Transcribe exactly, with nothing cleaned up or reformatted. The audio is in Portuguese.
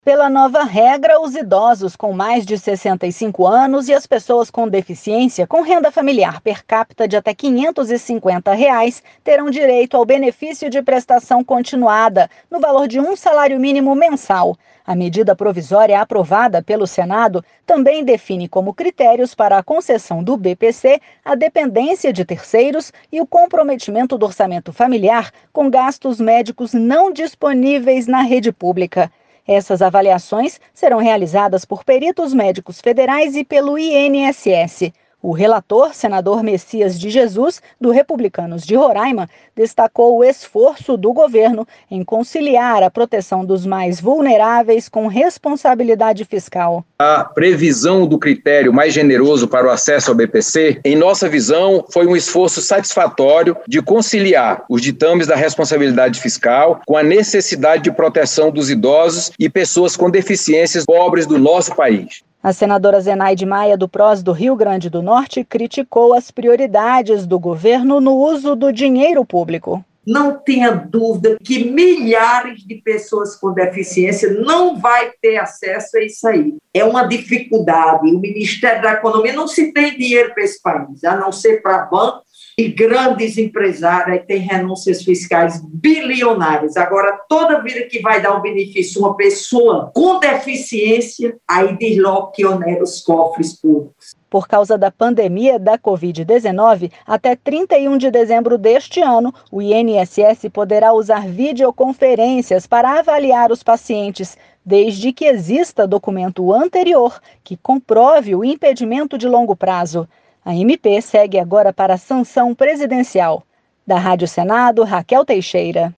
Pela nova regra, os idosos com mais de sessenta e cinco anos e as pessoas com deficiência com renda familiar per capita de até quinhentos e cinquenta reais terão direito ao benefício de prestação continuada, no valor de um salário mínimo mensal. A medida provisória aprovada pelo Senado também define como critérios para a concessão do B P C a dependência de terceiros e o comprometimento do orçamento familiar com gastos médicos não disponíveis na rede pública. Essas avaliações serão realizadas por peritos médicos federais e pelo I N S S. O relator, senador Messias de Jesus, do Republicanos de Roraima, destacou o esforço do governo em conciliar a proteção dos mais vulneráveis com responsabilidade fiscal. A previsão do critério mais generoso para o acesso ao B P C, em nossa visão, foi um esforço satisfatório de conciliar os ditames da responsabilidade fiscal com a necessidade de proteção dos idosos e pessoas com deficiências pobres do nosso país. A senadora Zenaide Maia, do P R O S do Rio Grande do Norte, criticou as prioridades do governo no uso do dinheiro público. Não tenha dúvida que milhares de pessoas com deficiência não vai ter acesso a isso aí. É uma dificuldade. O Ministério da Economia não se tem dinheiro para esse país, a não ser para bancos e grandes empresários que têm renúncias fiscais bilionárias. Agora, toda vida que vai dar um benefício a uma pessoa com deficiência, aí diz logo que onera os cofres públicos. Por causa da pandemia da covid dezenove, até trinta e um de dezembro deste ano, o I N S S poderá usar videoconferências para avaliar os pacientes, desde que exista documento anterior que comprove o impedimento de longo prazo. A M P segue agora para a sanção presidencial. Da Rádio Senado, Raquel Teixeira.